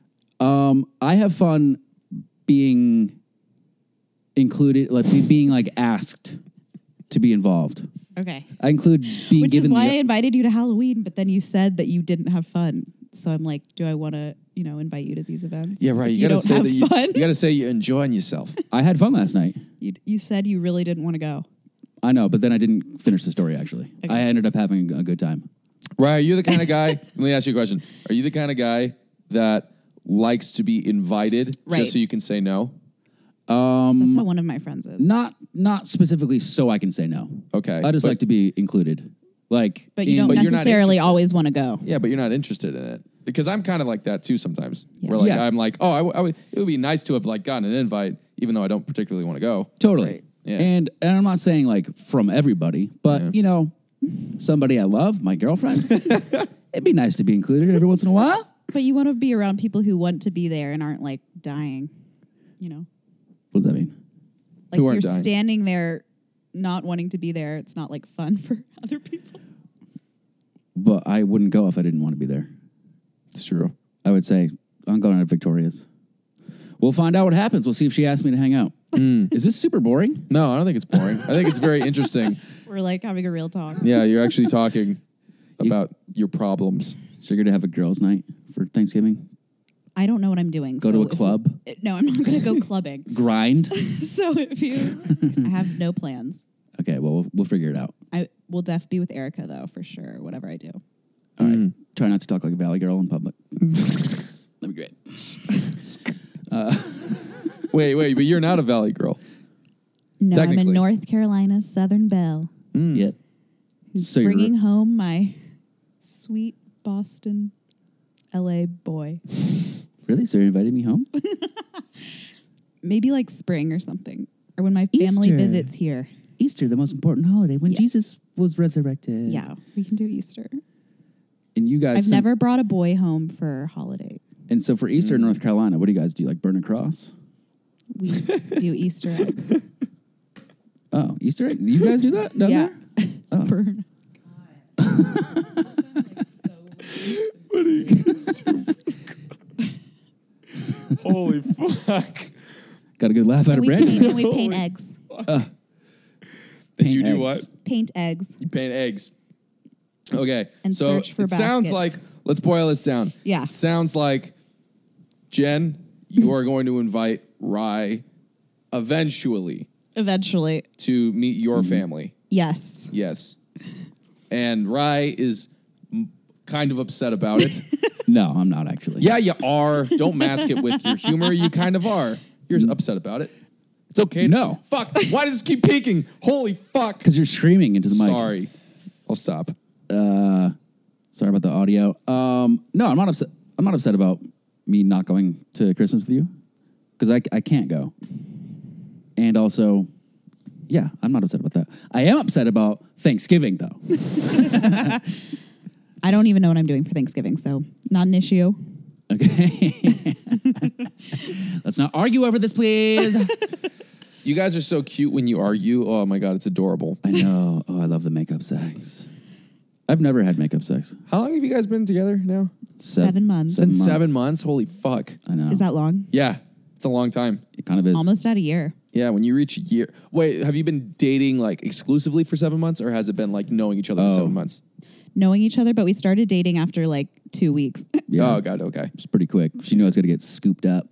I have fun being included, like being like asked to be involved. Okay. I include being Which is given why I the, invited you to Halloween, but then you said that you didn't have fun. So I'm like, do I want to, invite you to these events? Yeah, right. If You gotta don't say have that you fun. gotta say you're enjoying yourself. I had fun last night. You said you really didn't want to go. I know, but then I didn't finish the story, actually. Okay. I ended up having a good time. Right? Are you the kind of guy? Let me ask you a question. Are you the kind of guy that likes to be invited Right. just so you can say no? That's how one of my friends is. Not specifically so I can say no. Okay. I just But- like to be included. Like, But you don't But you're not necessarily interested. always want to go. Yeah, but you're not interested in it because I'm kind of like that too sometimes. Yeah. Where like Yeah. I'm like, oh, I would, it would be nice to have like gotten an invite, even though I don't particularly want to go. Totally. Right. Yeah. And I'm not saying like from everybody, but Yeah. Somebody I love, my girlfriend. It'd be nice to be included every once in a while. But you want to be around people who want to be there and aren't like dying. What does that mean? Like Who aren't you're dying. standing there not wanting to be there. It's not like fun for other people. But I wouldn't go if I didn't want to be there. It's true. I would say, I'm going to Victoria's. We'll find out what happens. We'll see if she asks me to hang out. Is this super boring? No, I don't think it's boring. I think it's very interesting. We're like having a real talk. Yeah, you're actually talking about your problems. So you're going to have a girls' night for Thanksgiving? I don't know what I'm doing. Go so to a if- club? No, I'm not going to go clubbing. Grind? So if you, I have no plans. Okay, well, we'll figure it out. I will be with Erica though, for sure. Whatever I do. All right. Try not to talk like a valley girl in public. That'd be great. Wait, but you're not a Valley girl. No, I'm a Technically. North Carolina Southern belle Yep. who's So you're- bringing home my sweet Boston, LA boy. Really? So you're inviting me home? Maybe like spring or something, or when my family Easter. visits here. Easter, the most important holiday when Yeah. Jesus was resurrected. Yeah, we can do Easter. And you guys I've never brought a boy home for a holiday. And so for Easter in North Carolina, what do you guys do? Like burn a cross? We do Easter eggs. Oh, Easter egg? You guys do that down Yeah. there? Oh. Burn. Holy fuck. Got a good laugh out of We Brandon. paint, and we paint eggs. Paint You do eggs. what? Paint eggs. You paint eggs. Okay. And so search for it sounds baskets. like, let's boil this down. Yeah. It sounds like, Jen, you are going to invite Rye eventually Eventually. to meet your family. Yes. Yes. And Rye is kind of upset about it. No, I'm not actually. Yeah, you are. Don't mask it with your humor. You kind of are. You're upset about it. It's okay. No. Fuck. Why does this keep peaking? Holy fuck. Because you're screaming into the mic. Sorry. I'll stop. Sorry about the audio. No, I'm not upset. I'm not upset about me not going to Christmas with you because I can't go. And also, yeah, I'm not upset about that. I am upset about Thanksgiving though. I don't even know what I'm doing for Thanksgiving, so not an issue. Okay. Let's not argue over this, please. You guys are so cute when you argue. Oh my God, it's adorable. I know. Oh, I love the makeup sex. I've never had makeup sex. How long have you guys been together now? 7 months. 7 months. 7 months? Holy fuck. I know. Is that long? Yeah, it's a long time. It kind of is. Almost at a year. Yeah, when you reach a year. Wait, have you been dating like exclusively for 7 months or has it been like knowing each other for 7 months? Knowing each other, but we started dating after like 2 weeks. Yeah. Oh, God, okay. It's pretty quick. She knew I was going to get scooped up.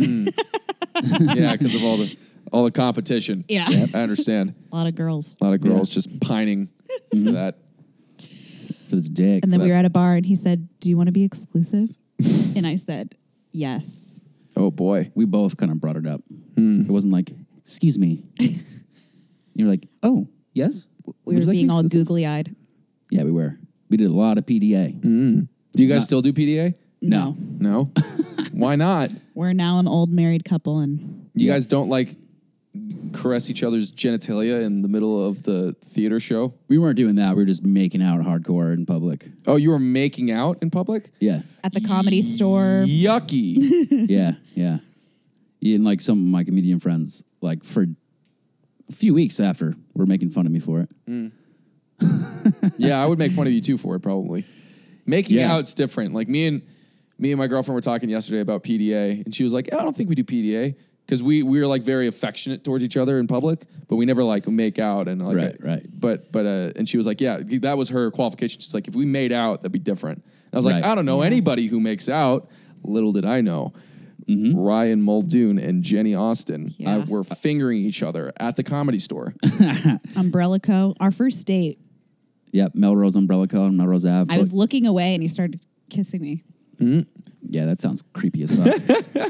Yeah, because of all the competition. Yeah. I understand. A lot of girls. A lot of girls just pining for that. For this dick. And then for we that- were at a bar and he said, "Do you want to be exclusive?" And I said, "Yes." Oh, boy. We both kind of brought it up. It wasn't like, excuse me. You're like, oh, yes? We Would were you like being me all exclusive? googly eyed. Yeah, we were. We did a lot of PDA. Do you guys still do PDA? No. No? Why not? We're now an old married couple and You guys don't like caress each other's genitalia in the middle of the theater show? We weren't doing that. We were just making out hardcore in public. Oh, you were making out in public? Yeah. at the comedy store. Yucky. Yeah. Yeah. Yeah, and like some of my comedian friends, like for a few weeks after, were making fun of me for it. Yeah, I would make fun of you too for it probably. Making Yeah. out's different. Like me and my girlfriend were talking yesterday about PDA, and she was like, "I don't think we do PDA." Because we were like very affectionate towards each other in public, but we never like make out and like Right. But and she was like, yeah, that was her qualification. She's like, if we made out, that'd be different. And I was like, Right. I don't know anybody who makes out. Little did I know, Ryan Muldoon and Jenny Austin Yeah. were fingering each other at the Comedy Store. Umbrella Co. Our first date. Yep. Melrose Umbrella Co. and Melrose Ave. I was looking away and he started kissing me. Yeah, that sounds creepy as fuck.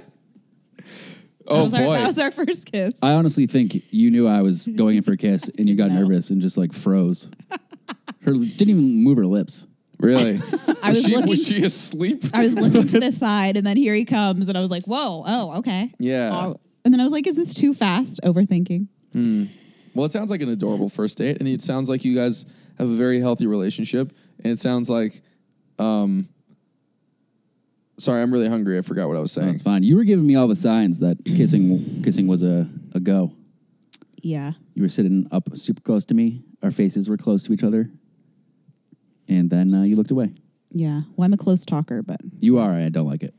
Oh boy, That was our first kiss. I honestly think you knew I was going in for a kiss and you got No. nervous and just like froze. Her didn't even move her lips. really? I was looking. Was she asleep? I was looking to the side, and then here he comes, and I was like, "Whoa, oh, okay." Yeah. And then I was like, "Is this too fast?" Overthinking. Well, it sounds like an adorable first date, and it sounds like you guys have a very healthy relationship, and it sounds like, sorry, I'm really hungry. I forgot what I was saying. That's fine. You were giving me all the signs that kissing was a go. Yeah. You were sitting up super close to me. Our faces were close to each other. And then you looked away. Yeah. Well, I'm a close talker, but You are. I don't like it.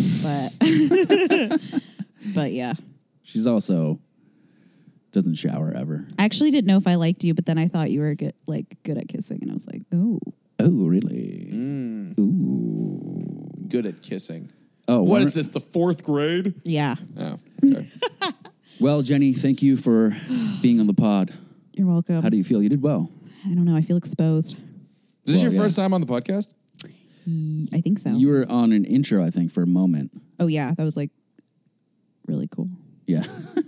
but yeah. She's also doesn't shower ever. I actually didn't know if I liked you, but then I thought you were good at kissing, and I was like, "Oh." Oh, really? Ooh. Good at kissing. Oh, What is this, the 4th grade? Yeah. Oh, okay. Well, Jenny, thank you for being on the pod. You're welcome. How do you feel? You did well. I don't know. I feel exposed. Is this Well, your yeah. first time on the podcast? I think so. You were on an intro, I think, for a moment. Oh yeah, that was like really cool. Yeah.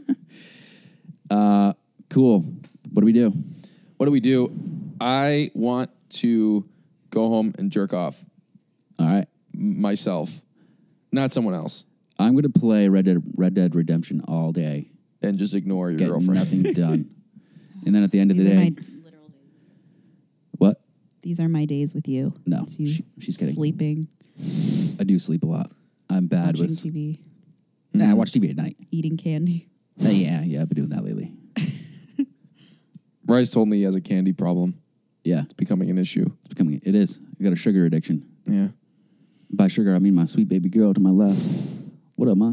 Cool. What do we do? What do? I want to go home and jerk off All right. myself, not someone else, I'm going to play Red Dead Redemption all day. and just ignore your Get girlfriend. nothing done. And then at the end of the These are day, my Literal days. what? these are my days with you. No, It's you she's kidding. sleeping, I do sleep a lot. I'm bad watching with. TV, Nah, I watch TV at night. eating candy. Yeah, I've been doing that lately. Bryce told me he has a candy problem. Yeah, It's becoming an issue. it's becoming. It is. I got a sugar addiction. Yeah. By sugar, I mean my sweet baby girl to my left. What up, ma?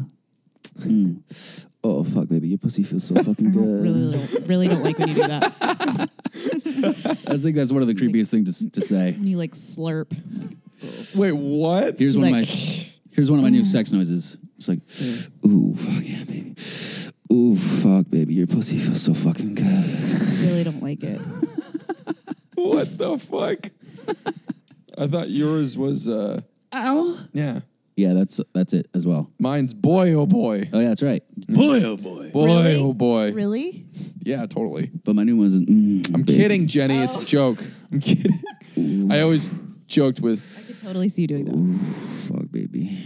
Oh fuck, baby, your pussy feels so fucking good. Really don't like when you do that. I think that's one of the creepiest things to say. When you like slurp. Wait, what? Here's He's one like, of my. Here's one of my new sex noises. It's like, ooh, fuck yeah, baby. Ooh, fuck, baby, your pussy feels so fucking good. really don't like it. What the fuck? I thought yours was Ow. yeah. Yeah, that's it as well. Mine's boy oh boy. Oh yeah, that's right. Boy, oh boy. Boy Really? oh boy. Really? Yeah, totally. But my new one is. I'm kidding, Jenny. It's a joke. I'm kidding. I always joked with I could totally see you doing that. Ooh, fuck, baby.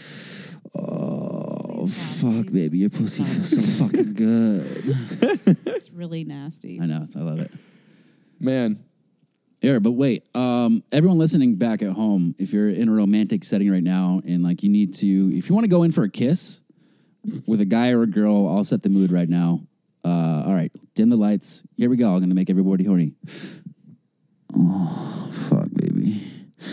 Oh, Please stop, fuck, please. baby, your pussy feels so fucking good. It's really nasty. I know, I love it. man. Yeah, but wait, everyone listening back at home, if you're in a romantic setting right now and like you need to, if you want to go in for a kiss with a guy or a girl, I'll set the mood right now. All right, dim the lights. Here we go. I'm gonna make everybody horny. Oh, fuck, baby.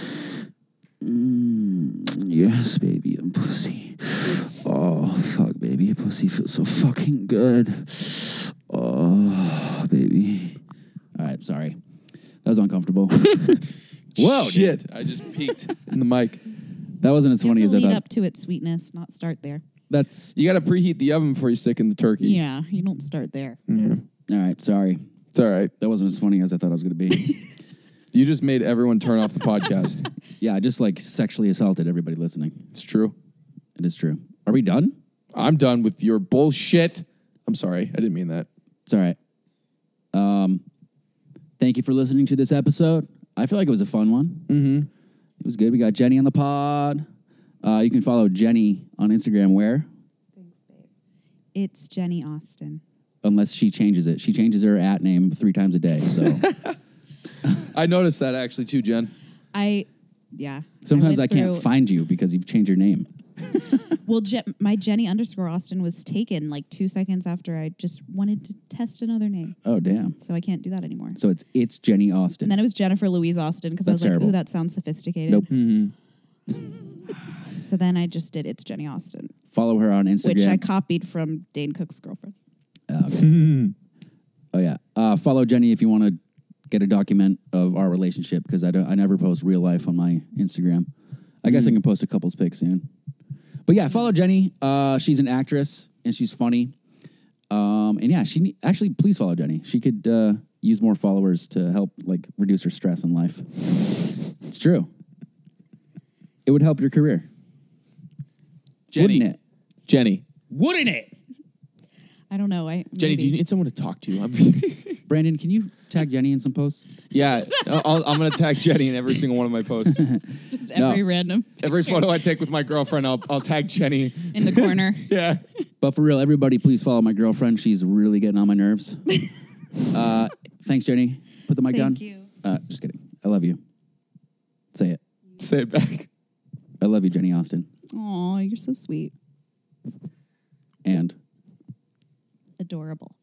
Yes, baby, I'm pussy. Oh, fuck, baby, your pussy feels so fucking good. Oh, baby. All right, sorry. That was uncomfortable. Whoa, Shit. I just peeked in the mic. that wasn't as You have funny to as I lead thought. up to its sweetness, not start there. That's You got to preheat the oven before you stick in the turkey. Yeah, you don't start there. Yeah. all right. Sorry, It's all right. that wasn't as funny as I thought it was going to be. You just made everyone turn off the podcast. Yeah, I just like sexually assaulted everybody listening. It's true. It is true. Are we done? I'm done with your bullshit. I'm sorry. I didn't mean that. It's all right. Thank you for listening to this episode. I feel like it was a fun one. Mm-hmm. It was good. We got Jenny on the pod. You can follow Jenny on Instagram where? It's Jenny Austin. Unless she changes it. She changes her at name 3 times a day. So I noticed that actually too, Jen. sometimes I went can't through- find you because you've changed your name. Well, my Jenny _ Austin was taken like 2 seconds after I just wanted to test another name. Oh, damn. So I can't do that anymore. So it's Jenny Austin. And then it was Jennifer Louise Austin because I That's was like, terrible. ooh, that sounds sophisticated. Nope. Mm-hmm. So then I just did It's Jenny Austin, Follow her on Instagram. which I copied from Dane Cook's girlfriend. Oh, okay. Oh yeah. Follow Jenny if you want to get a document of our relationship because I never post real life on my Instagram. I guess I can post a couple's pic soon. But yeah, follow Jenny. She's an actress and she's funny. And yeah, actually please follow Jenny. She could use more followers to help like reduce her stress in life. It's true. It would help your career. Jenny. Wouldn't it? Jenny. Wouldn't it? I don't know. Jenny, do you need someone to talk to? Brandon, can you tag Jenny in some posts? Yeah, I'm going to tag Jenny in every single one of my posts. just every random Every picture photo I take with my girlfriend, I'll tag Jenny. in the corner? Yeah. But for real, everybody, please follow my girlfriend. She's really getting on my nerves. Thanks, Jenny. Put the mic down. Thank you. Just kidding. I love you. Say it. Say it back. I love you, Jenny Austin. Aw, you're so sweet. And Adorable.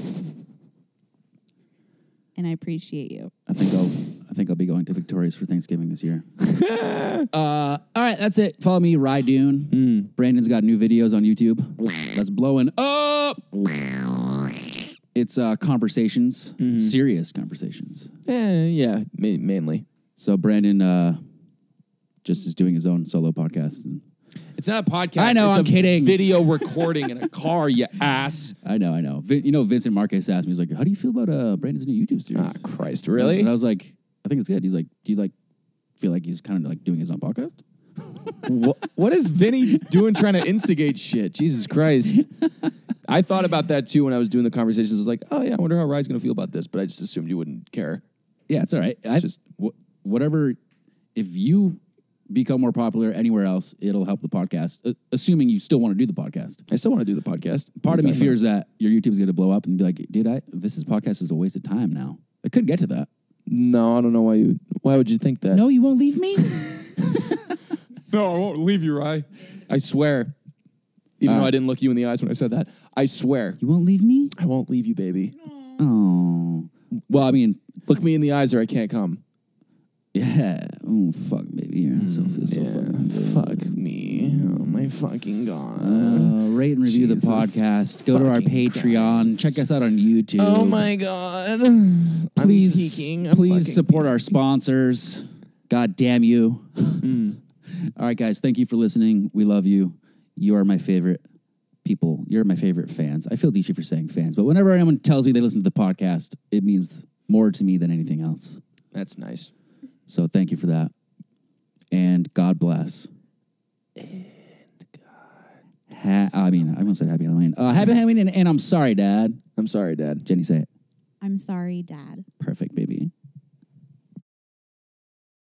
And I appreciate you. I think I'll be going to Victoria's for Thanksgiving this year. All right, that's it. Follow me, Rydune. Brandon's got new videos on YouTube. That's blowing up. It's conversations, serious conversations. Yeah, mainly. So Brandon just is doing his own solo podcast. And It's not a podcast. I know, it's I'm a kidding. Video recording in a car, you ass. I know. Vincent Marquez asked me, he's like, how do you feel about Brandon's new YouTube series? Ah, Christ, really? And I was like, I think it's good. He's like, do you like feel like he's kind of like doing his own podcast? What is Vinny doing trying to instigate shit? Jesus Christ. I thought about that too when I was doing the conversations. I was like, oh yeah, I wonder how Rye's going to feel about this, but I just assumed you wouldn't care. Yeah, it's all right. It's just whatever. If you become more popular anywhere else, it'll help the podcast, assuming you still want to do the podcast. I still want to do the podcast. Part of me What are you talking fears that your YouTube's going to blow up and be like, dude, this podcast is a waste of time now. It could get to that. about? No, I don't know why would you think that? No, you won't leave me? No, I won't leave you, Rye. I swear. Even though I didn't look you in the eyes when I said that. I swear. You won't leave me? I won't leave you, baby. Oh. Well, I mean, Look me in the eyes or I can't come. yeah. Oh, fuck, baby. Your ass feels so fucking good. Fuck me. Oh my fucking God. Rate and review Jesus the podcast. Go to our fucking Patreon. Christ. Check us out on YouTube. Oh my God. Please, I'm peeking. I'm please fucking support our sponsors. God damn you. All right, guys. Thank you for listening. We love you. You are my favorite people. You're my favorite fans. I feel douchey for saying fans, but whenever anyone tells me they listen to the podcast, it means more to me than anything else. That's nice. So thank you for that. And God bless. And God. I almost said Happy Halloween. Happy Halloween, and I'm sorry, Dad. I'm sorry, Dad. Jenny, say it. I'm sorry, Dad. Perfect, baby.